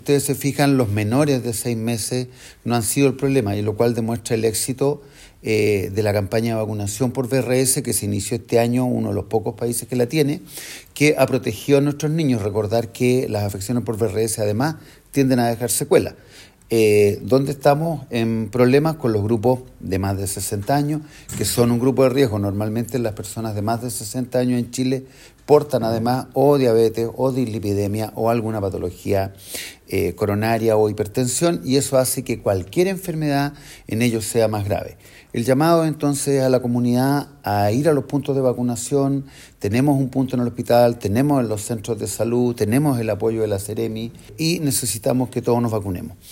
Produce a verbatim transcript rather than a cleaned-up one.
Ustedes se fijan, los menores de seis meses no han sido el problema, y lo cual demuestra el éxito eh, de la campaña de vacunación por V R S que se inició este año, uno de los pocos países que la tiene, que ha protegido a nuestros niños. Recordar que las afecciones por V R S además tienden a dejar secuelas. Eh, ¿Dónde estamos en problemas? Con los grupos de más de sesenta años, que son un grupo de riesgo. Normalmente las personas de más de sesenta años en Chile portan además o diabetes o dislipidemia o alguna patología eh, coronaria o hipertensión, y eso hace que cualquier enfermedad en ellos sea más grave. El llamado entonces a la comunidad a ir a los puntos de vacunación. Tenemos un punto en el hospital, tenemos en los centros de salud, tenemos el apoyo de la Seremi y necesitamos que todos nos vacunemos.